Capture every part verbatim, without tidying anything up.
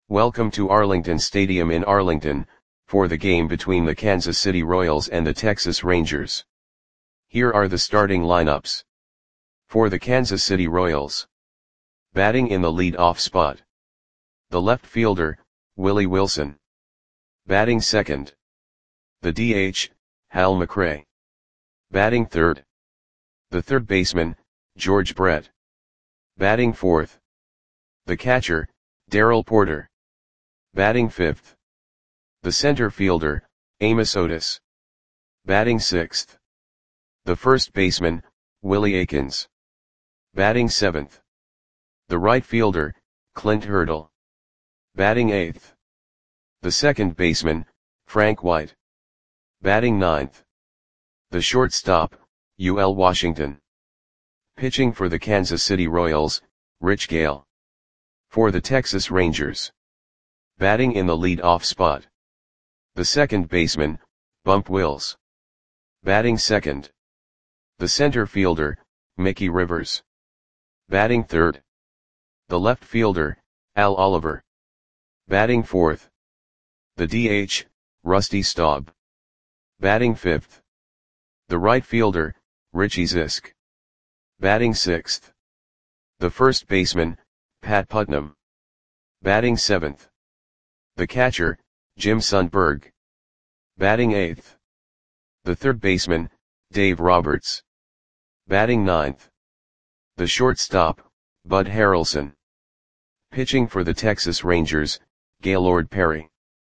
Welcome to Arlington Stadium in Arlington, for the game between the Kansas City Royals and the Texas Rangers. Here are the starting lineups. For the Kansas City Royals. Batting in the lead-off spot. The left fielder, Willie Wilson. Batting second. The D H, Hal McRae. Batting third. The third baseman, George Brett. Batting fourth. The catcher, Darrell Porter. Batting fifth. The center fielder, Amos Otis. Batting sixth. The first baseman, Willie Aikens. Batting seventh. The right fielder, Clint Hurdle. Batting eighth. The second baseman, Frank White. Batting ninth. The shortstop, U L Washington. Pitching for the Kansas City Royals, Rich Gale. For the Texas Rangers. Batting in the lead-off spot. The second baseman, Bump Wills. Batting second. The center fielder, Mickey Rivers. Batting third. The left fielder, Al Oliver. Batting fourth. The D H, Rusty Staub. Batting fifth. The right fielder, Richie Zisk. Batting sixth. The first baseman, Pat Putnam. Batting seventh. The catcher, Jim Sundberg. Batting eighth. The third baseman, Dave Roberts. Batting ninth. The shortstop, Bud Harrelson. Pitching for the Texas Rangers, Gaylord Perry.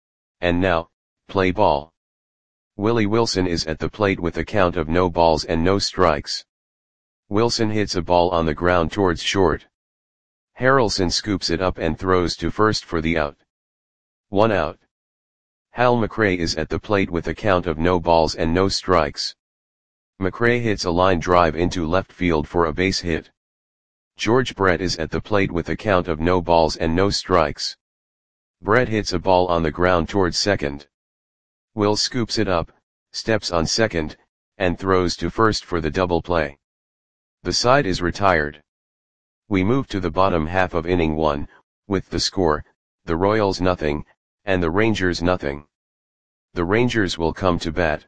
And now, play ball. Willie Wilson is at the plate with a count of no balls and no strikes. Wilson hits a ball on the ground towards short. Harrelson scoops it up and throws to first for the out. One out. Hal McRae is at the plate with a count of no balls and no strikes. McRae hits a line drive into left field for a base hit. George Brett is at the plate with a count of no balls and no strikes. Brett hits a ball on the ground towards second. Will scoops it up, steps on second, and throws to first for the double play. The side is retired. We move to the bottom half of inning one, with the score, the Royals nothing, and the Rangers nothing. The Rangers will come to bat.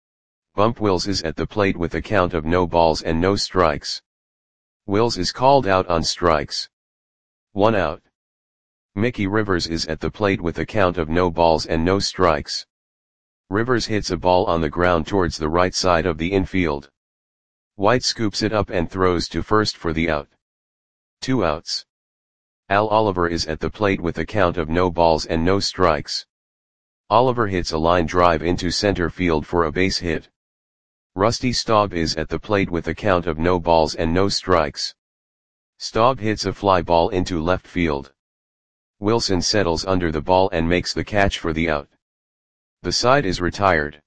Bump Wills is at the plate with a count of no balls and no strikes. Wills is called out on strikes. One out. Mickey Rivers is at the plate with a count of no balls and no strikes. Rivers hits a ball on the ground towards the right side of the infield. White scoops it up and throws to first for the out. Two outs. Al Oliver is at the plate with a count of no balls and no strikes. Oliver hits a line drive into center field for a base hit. Rusty Staub is at the plate with a count of no balls and no strikes. Staub hits a fly ball into left field. Wilson settles under the ball and makes the catch for the out. The side is retired.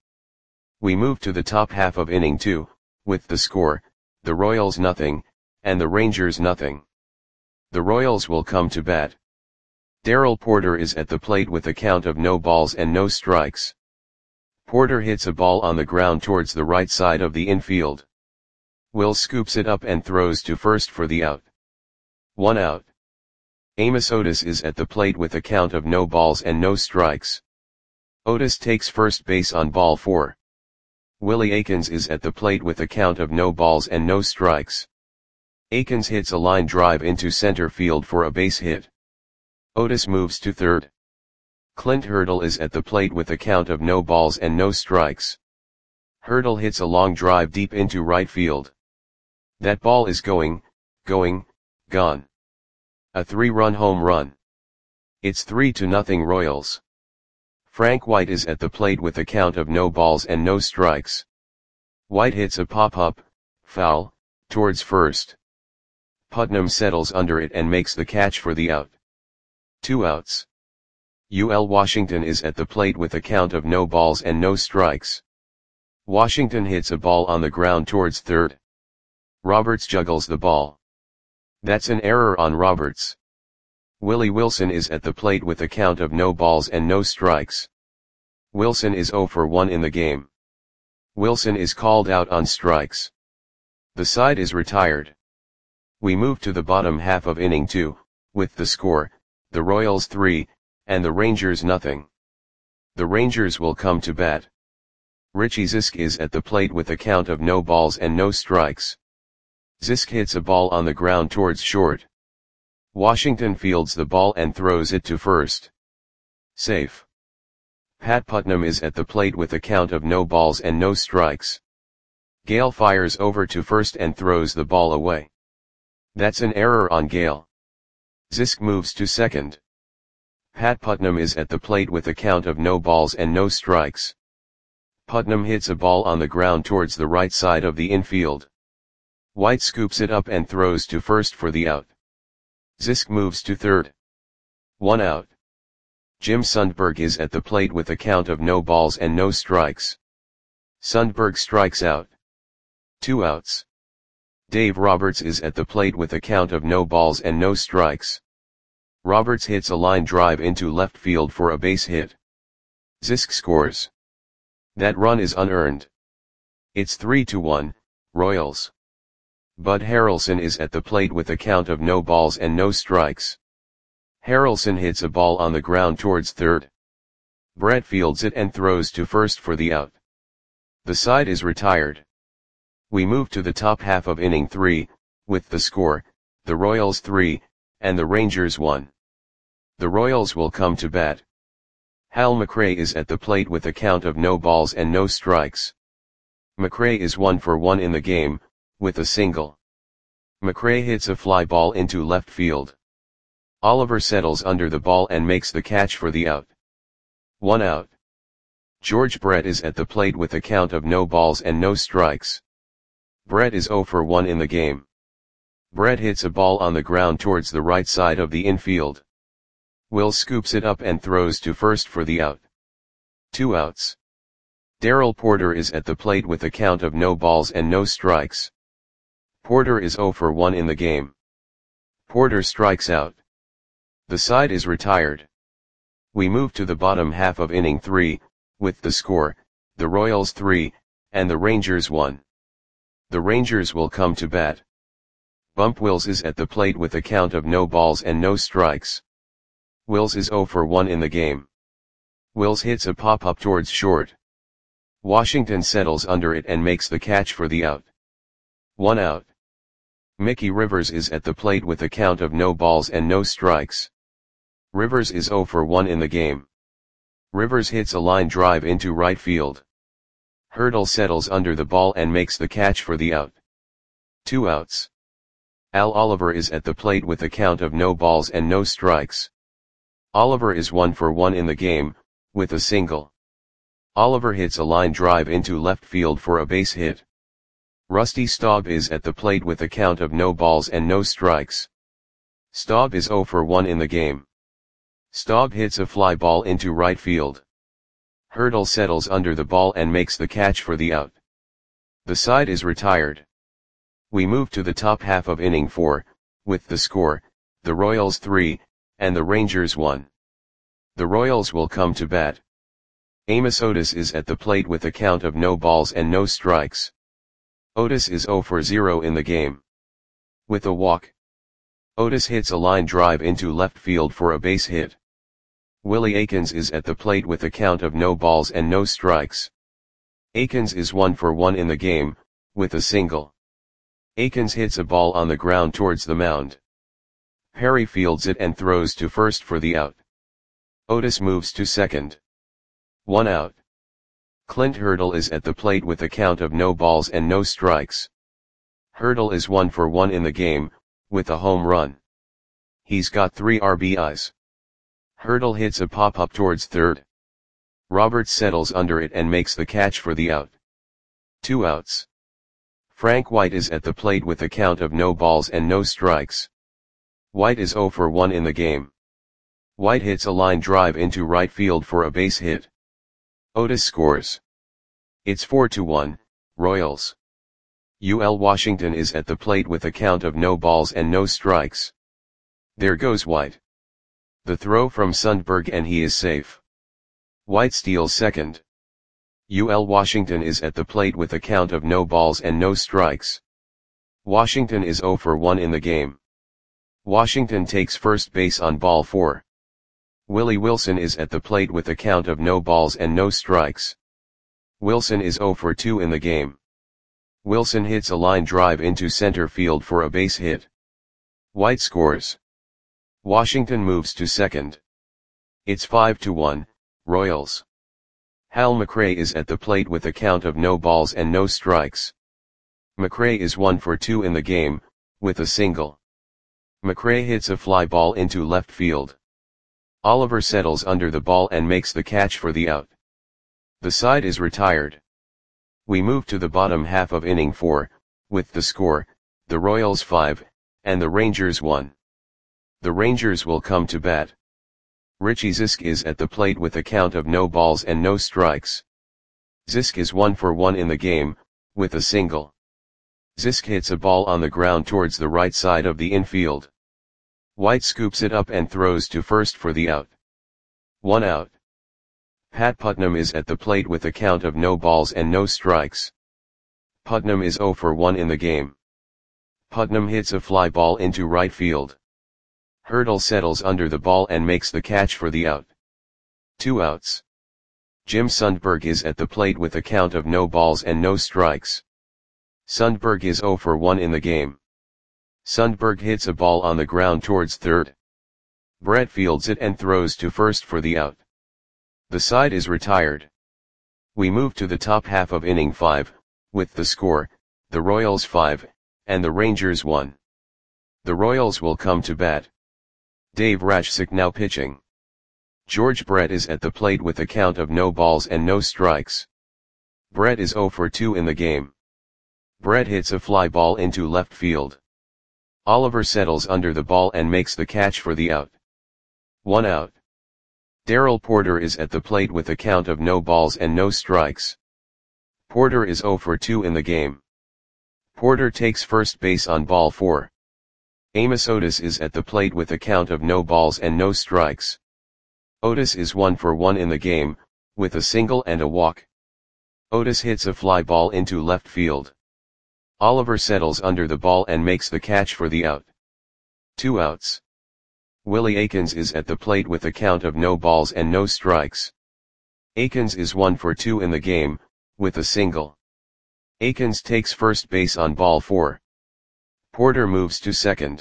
We move to the top half of inning two, with the score, the Royals nothing, and the Rangers nothing. The Royals will come to bat. Darrell Porter is at the plate with a count of no balls and no strikes. Porter hits a ball on the ground towards the right side of the infield. Will scoops it up and throws to first for the out. One out. Amos Otis is at the plate with a count of no balls and no strikes. Otis takes first base on ball four. Willie Aikens is at the plate with a count of no balls and no strikes. Aikens hits a line drive into center field for a base hit. Otis moves to third. Clint Hurdle is at the plate with a count of no balls and no strikes. Hurdle hits a long drive deep into right field. That ball is going, going, gone. A three-run home run. It's three to nothing Royals. Frank White is at the plate with a count of no balls and no strikes. White hits a pop-up, foul, towards first. Putnam settles under it and makes the catch for the out. Two outs. U L Washington is at the plate with a count of no balls and no strikes. Washington hits a ball on the ground towards third. Roberts juggles the ball. That's an error on Roberts. Willie Wilson is at the plate with a count of no balls and no strikes. Wilson is zero for one in the game. Wilson is called out on strikes. The side is retired. We move to the bottom half of inning two, with the score, the Royals three, and the Rangers nothing. The Rangers will come to bat. Richie Zisk is at the plate with a count of no balls and no strikes. Zisk hits a ball on the ground towards short. Washington fields the ball and throws it to first. Safe. Pat Putnam is at the plate with a count of no balls and no strikes. Gale fires over to first and throws the ball away. That's an error on Gale. Zisk moves to second. Pat Putnam is at the plate with a count of no balls and no strikes. Putnam hits a ball on the ground towards the right side of the infield. White scoops it up and throws to first for the out. Zisk moves to third. One out. Jim Sundberg is at the plate with a count of no balls and no strikes. Sundberg strikes out. Two outs. Dave Roberts is at the plate with a count of no balls and no strikes. Roberts hits a line drive into left field for a base hit. Zisk scores. That run is unearned. It's three to one, Royals. Bud Harrelson is at the plate with a count of no balls and no strikes. Harrelson hits a ball on the ground towards third. Brett fields it and throws to first for the out. The side is retired. We move to the top half of inning three, with the score, the Royals three, and the Rangers one. The Royals will come to bat. Hal McRae is at the plate with a count of no balls and no strikes. McRae is one for one in the game, with a single. McRae hits a fly ball into left field. Oliver settles under the ball and makes the catch for the out. One out. George Brett is at the plate with a count of no balls and no strikes. Brett is zero for one in the game. Brett hits a ball on the ground towards the right side of the infield. Will scoops it up and throws to first for the out. Two outs. Darrell Porter is at the plate with a count of no balls and no strikes. Porter is zero for one in the game. Porter strikes out. The side is retired. We move to the bottom half of inning three, with the score, the Royals three, and the Rangers one. The Rangers will come to bat. Bump Wills is at the plate with a count of no balls and no strikes. Wills is zero for one in the game. Wills hits a pop-up towards short. Washington settles under it and makes the catch for the out. One out. Mickey Rivers is at the plate with a count of no balls and no strikes. Rivers is zero for one in the game. Rivers hits a line drive into right field. Hurdle settles under the ball and makes the catch for the out. Two outs. Al Oliver is at the plate with a count of no balls and no strikes. Oliver is one for one in the game, with a single. Oliver hits a line drive into left field for a base hit. Rusty Staub is at the plate with a count of no balls and no strikes. Staub is zero for one in the game. Staub hits a fly ball into right field. Hurdle settles under the ball and makes the catch for the out. The side is retired. We move to the top half of inning four, with the score, the Royals three, and the Rangers one. The Royals will come to bat. Amos Otis is at the plate with a count of no balls and no strikes. Otis is zero for zero in the game. With a walk. Otis hits a line drive into left field for a base hit. Willie Aikens is at the plate with a count of no balls and no strikes. Aikens is one for one in the game, with a single. Aikens hits a ball on the ground towards the mound. Perry fields it and throws to first for the out. Otis moves to second. One out. Clint Hurdle is at the plate with a count of no balls and no strikes. Hurdle is one for one in the game, with a home run. He's got three R B Is. Hurdle hits a pop-up towards third. Roberts settles under it and makes the catch for the out. Two outs. Frank White is at the plate with a count of no balls and no strikes. White is zero for one in the game. White hits a line drive into right field for a base hit. Otis scores. It's four to one, Royals. U L Washington is at the plate with a count of no balls and no strikes. There goes White. The throw from Sundberg and he is safe. White steals second. U L Washington is at the plate with a count of no balls and no strikes. Washington is zero for one in the game. Washington takes first base on ball four. Willie Wilson is at the plate with a count of no balls and no strikes. Wilson is zero for two in the game. Wilson hits a line drive into center field for a base hit. White scores. Washington moves to second. It's five to one, Royals. Hal McRae is at the plate with a count of no balls and no strikes. McRae is one for two in the game, with a single. McRae hits a fly ball into left field. Oliver settles under the ball and makes the catch for the out. The side is retired. We move to the bottom half of inning four, with the score, the Royals five, and the Rangers one. The Rangers will come to bat. Richie Zisk is at the plate with a count of no balls and no strikes. Zisk is one for one in the game, with a single. Zisk hits a ball on the ground towards the right side of the infield. White scoops it up and throws to first for the out. One out. Pat Putnam is at the plate with a count of no balls and no strikes. Putnam is zero for one in the game. Putnam hits a fly ball into right field. Hurdle settles under the ball and makes the catch for the out. Two outs. Jim Sundberg is at the plate with a count of no balls and no strikes. Sundberg is zero for one in the game. Sundberg hits a ball on the ground towards third. Brett fields it and throws to first for the out. The side is retired. We move to the top half of inning five, with the score, the Royals five, and the Rangers one. The Royals will come to bat. Dave Rashsick now pitching. George Brett is at the plate with a count of no balls and no strikes. Brett is zero for two in the game. Brett hits a fly ball into left field. Oliver settles under the ball and makes the catch for the out. One out. Darrell Porter is at the plate with a count of no balls and no strikes. Porter is zero for two in the game. Porter takes first base on ball four. Amos Otis is at the plate with a count of no balls and no strikes. Otis is one for one in the game, with a single and a walk. Otis hits a fly ball into left field. Oliver settles under the ball and makes the catch for the out. Two outs. Willie Aikens is at the plate with a count of no balls and no strikes. Aikens is one for two in the game, with a single. Aikens takes first base on ball four. Porter moves to second.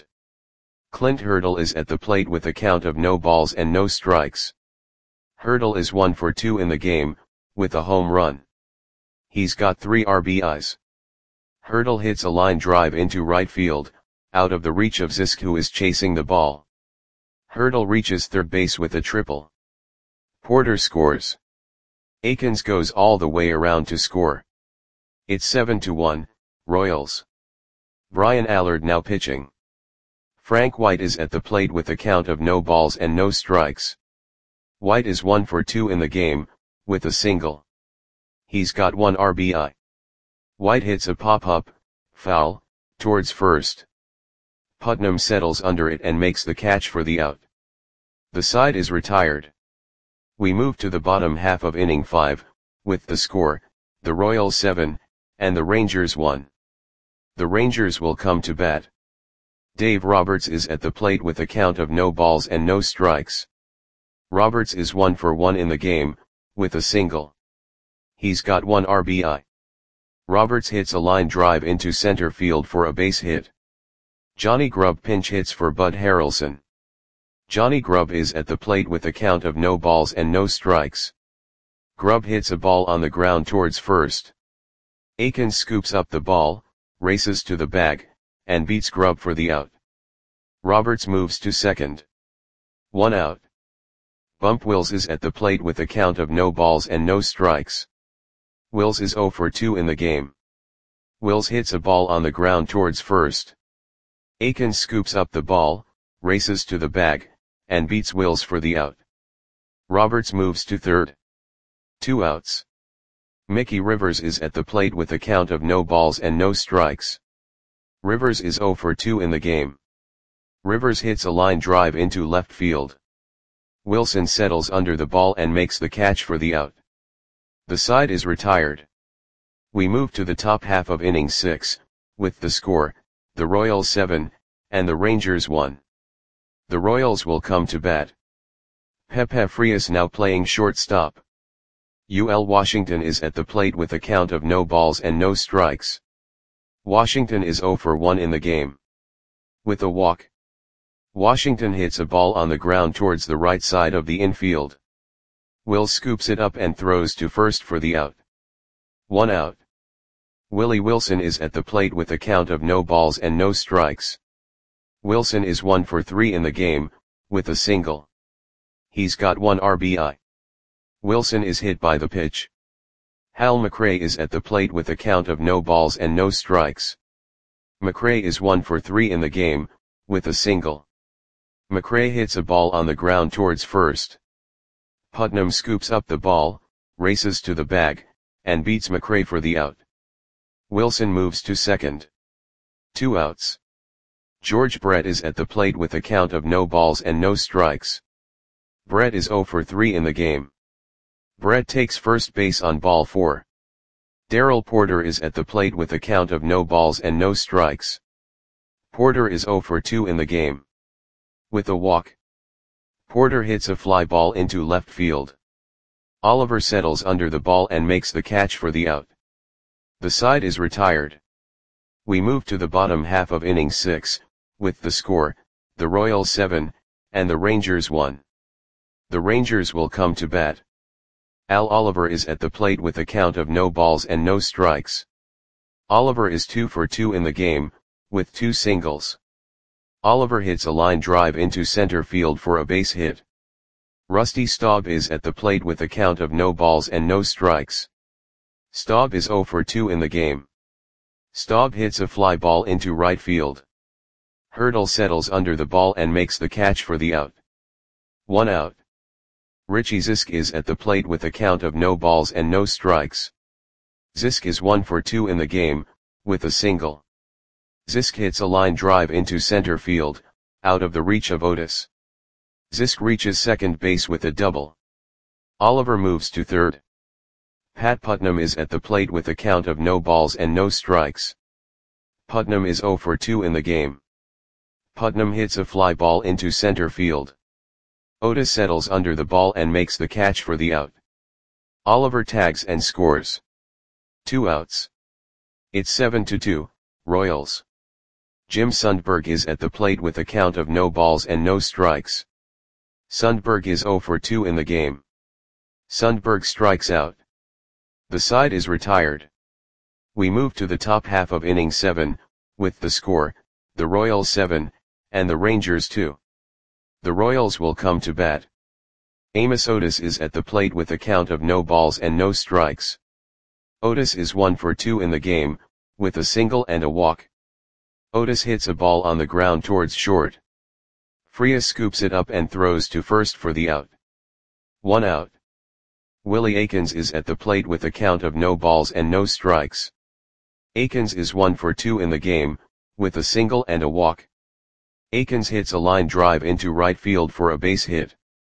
Clint Hurdle is at the plate with a count of no balls and no strikes. Hurdle is one for two in the game, with a home run. He's got three R B Is. Hurdle hits a line drive into right field, out of the reach of Zisk, who is chasing the ball. Hurdle reaches third base with a triple. Porter scores. Aikens goes all the way around to score. It's seven to one, Royals. Brian Allard now pitching. Frank White is at the plate with a count of no balls and no strikes. White is one for two in the game, with a single. He's got one R B I. White hits a pop-up, foul, towards first. Putnam settles under it and makes the catch for the out. The side is retired. We move to the bottom half of inning five, with the score, the Royals seven, and the Rangers one. The Rangers will come to bat. Dave Roberts is at the plate with a count of no balls and no strikes. Roberts is one for one in the game, with a single. He's got one R B I. Roberts hits a line drive into center field for a base hit. Johnny Grubb pinch hits for Bud Harrelson. Johnny Grubb is at the plate with a count of no balls and no strikes. Grubb hits a ball on the ground towards first. Aikens scoops up the ball, races to the bag, and beats Grubb for the out. Roberts moves to second. One out. Bump Wills is at the plate with a count of no balls and no strikes. Wills is zero for two in the game. Wills hits a ball on the ground towards first. Aikens scoops up the ball, races to the bag, and beats Wills for the out. Roberts moves to third. Two outs. Mickey Rivers is at the plate with a count of no balls and no strikes. Rivers is zero for two in the game. Rivers hits a line drive into left field. Wilson settles under the ball and makes the catch for the out. The side is retired. We move to the top half of inning six, with the score, the Royals seven, and the Rangers one. The Royals will come to bat. Pepe Frias now playing shortstop. U L Washington is at the plate with a count of no balls and no strikes. Washington is zero for one in the game. With a walk, Washington hits a ball on the ground towards the right side of the infield. Will scoops it up and throws to first for the out. One out. Willie Wilson is at the plate with a count of no balls and no strikes. Wilson is one for three in the game, with a single. He's got one R B I. Wilson is hit by the pitch. Hal McRae is at the plate with a count of no balls and no strikes. McRae is one for three in the game, with a single. McRae hits a ball on the ground towards first. Putnam scoops up the ball, races to the bag, and beats McRae for the out. Wilson moves to second. Two outs. George Brett is at the plate with a count of no balls and no strikes. Brett is zero for three in the game. Brett takes first base on ball four. Darrell Porter is at the plate with a count of no balls and no strikes. Porter is zero for two in the game. With a walk, Porter hits a fly ball into left field. Oliver settles under the ball and makes the catch for the out. The side is retired. We move to the bottom half of inning six, with the score, the Royals seven, and the Rangers one. The Rangers will come to bat. Al Oliver is at the plate with a count of no balls and no strikes. Oliver is two for two in the game, with two singles. Oliver hits a line drive into center field for a base hit. Rusty Staub is at the plate with a count of no balls and no strikes. Staub is zero for two in the game. Staub hits a fly ball into right field. Hurdle settles under the ball and makes the catch for the out. One out. Richie Zisk is at the plate with a count of no balls and no strikes. Zisk is one for two in the game, with a single. Zisk hits a line drive into center field, out of the reach of Otis. Zisk reaches second base with a double. Oliver moves to third. Pat Putnam is at the plate with a count of no balls and no strikes. Putnam is zero for two in the game. Putnam hits a fly ball into center field. Otis settles under the ball and makes the catch for the out. Oliver tags and scores. Two outs. It's seven to two, Royals. Jim Sundberg is at the plate with a count of no balls and no strikes. Sundberg is zero for two in the game. Sundberg strikes out. The side is retired. We move to the top half of inning seven, with the score, the Royals seven, and the Rangers two. The Royals will come to bat. Amos Otis is at the plate with a count of no balls and no strikes. Otis is one for two in the game, with a single and a walk. Otis hits a ball on the ground towards short. Frias scoops it up and throws to first for the out. One out. Willie Aikens is at the plate with a count of no balls and no strikes. Aikens is one for two in the game, with a single and a walk. Aikens hits a line drive into right field for a base hit.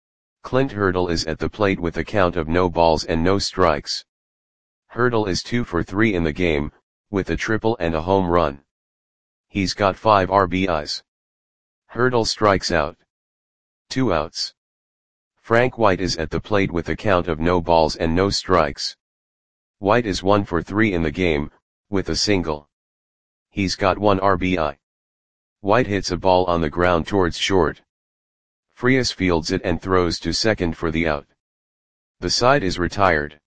Clint Hurdle is at the plate with a count of no balls and no strikes. Hurdle is two for three in the game, with a triple and a home run. He's got five R B Is. Hurdle strikes out. Two outs. Frank White is at the plate with a count of no balls and no strikes. White is one for three in the game, with a single. He's got one R B I. White hits a ball on the ground towards short. Frias fields it and throws to second for the out. The side is retired.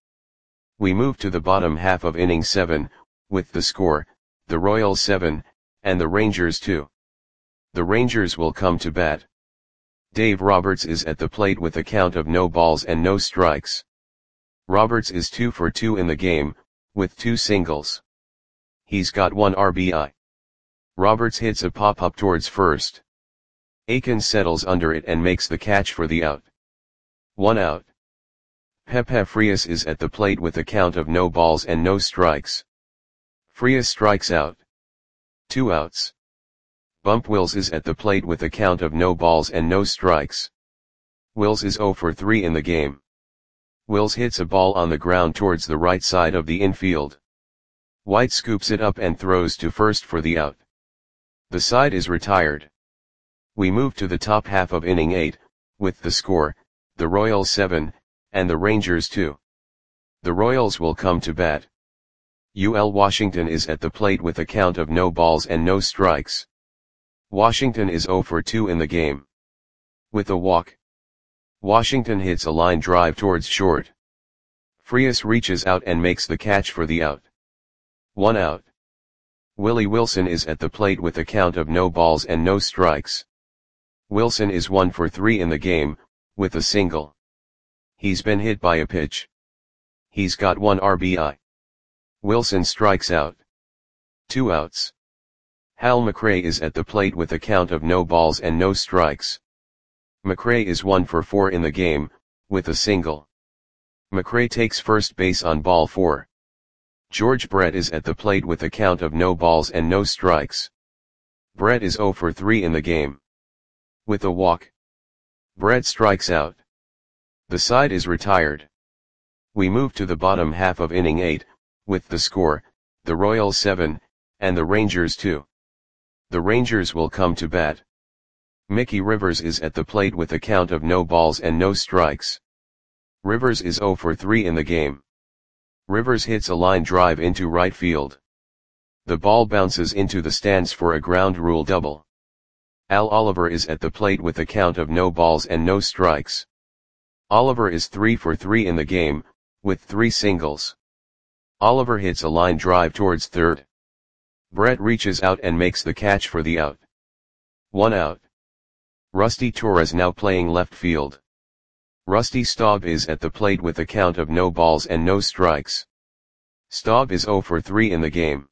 We move to the bottom half of inning seven, with the score, the Royals seven, and the Rangers two. The Rangers will come to bat. Dave Roberts is at the plate with a count of no balls and no strikes. Roberts is two for two in the game, with two singles. He's got one R B I. Roberts hits a pop-up towards first. Aikens settles under it and makes the catch for the out. One out. Pepe Frias is at the plate with a count of no balls and no strikes. Frias strikes out. Two outs. Bump Wills is at the plate with a count of no balls and no strikes. Wills is zero for three in the game. Wills hits a ball on the ground towards the right side of the infield. White scoops it up and throws to first for the out. The side is retired. We move to the top half of inning eight, with the score, the Royals seven, and the Rangers two. The Royals will come to bat. U L Washington is at the plate with a count of no balls and no strikes. Washington is zero for two in the game. With a walk, Washington hits a line drive towards short. Frias reaches out and makes the catch for the out. One out. Willie Wilson is at the plate with a count of no balls and no strikes. Wilson is one for three in the game, with a single. He's been hit by a pitch. He's got one R B I. Wilson strikes out. Two outs. Hal McRae is at the plate with a count of no balls and no strikes. McRae is one for four in the game, with a single. McRae takes first base on ball four. George Brett is at the plate with a count of no balls and no strikes. Brett is zero for three in the game. With a walk, Brett strikes out. The side is retired. We move to the bottom half of inning eight, with the score, the Royals seven, and the Rangers two. The Rangers will come to bat. Mickey Rivers is at the plate with a count of no balls and no strikes. Rivers is zero for three in the game. Rivers hits a line drive into right field. The ball bounces into the stands for a ground rule double. Al Oliver is at the plate with a count of no balls and no strikes. Oliver is three for three in the game, with three singles. Oliver hits a line drive towards third. Brett reaches out and makes the catch for the out. One out. Rusty Torres now playing left field. Rusty Staub is at the plate with a count of no balls and no strikes. Staub is zero for three in the game.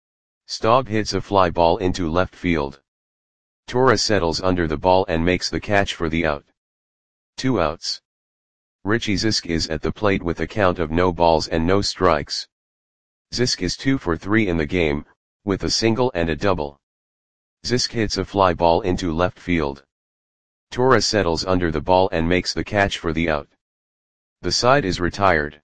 Staub hits a fly ball into left field. Torres settles under the ball and makes the catch for the out. Two outs. Richie Zisk is at the plate with a count of no balls and no strikes. Zisk is two for three in the game, with a single and a double. Zisk hits a fly ball into left field. Torres settles under the ball and makes the catch for the out. The side is retired.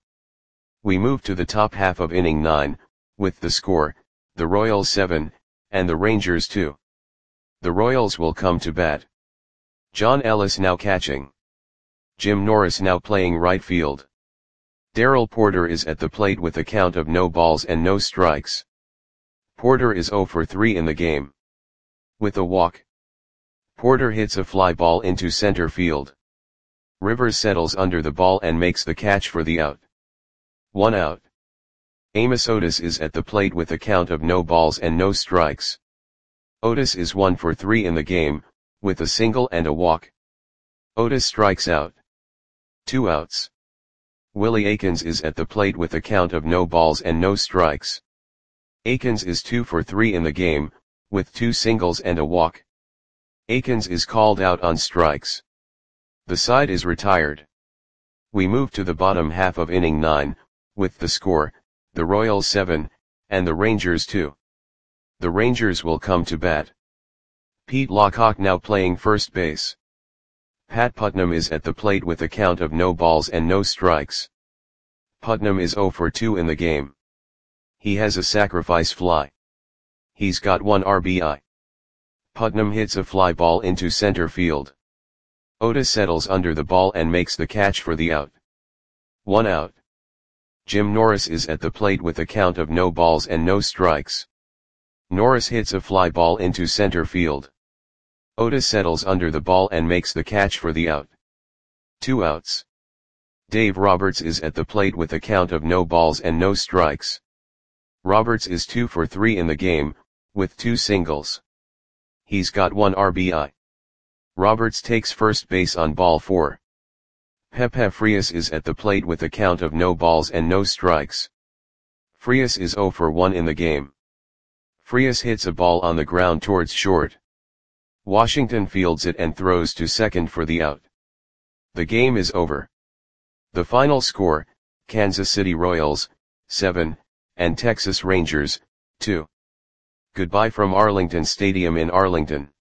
We move to the top half of inning nine, with the score, the Royals seven, and the Rangers two. The Royals will come to bat. John Ellis now catching. Jim Norris now playing right field. Darrell Porter is at the plate with a count of no balls and no strikes. Porter is zero for three in the game. With a walk, Porter hits a fly ball into center field. Rivers settles under the ball and makes the catch for the out. One out. Amos Otis is at the plate with a count of no balls and no strikes. Otis is one for three in the game, with a single and a walk. Otis strikes out. Two outs. Willie Aikens is at the plate with a count of no balls and no strikes. Aikens is two for three in the game, with two singles and a walk. Aikens is called out on strikes. The side is retired. We move to the bottom half of inning nine, with the score, the Royals seven, and the Rangers two. The Rangers will come to bat. Pete Lockock now playing first base. Pat Putnam is at the plate with a count of no balls and no strikes. Putnam is zero for two in the game. He has a sacrifice fly. He's got one R B I. Putnam hits a fly ball into center field. Otis settles under the ball and makes the catch for the out. One out. Jim Norris is at the plate with a count of no balls and no strikes. Norris hits a fly ball into center field. Otis settles under the ball and makes the catch for the out. Two outs. Dave Roberts is at the plate with a count of no balls and no strikes. Roberts is two for three in the game, with two singles. He's got one R B I. Roberts takes first base on ball four. Pepe Frias is at the plate with a count of no balls and no strikes. Frias is zero for one in the game. Frias hits a ball on the ground towards short. Washington fields it and throws to second for the out. The game is over. The final score, Kansas City Royals, seven, and Texas Rangers, two. Goodbye from Arlington Stadium in Arlington.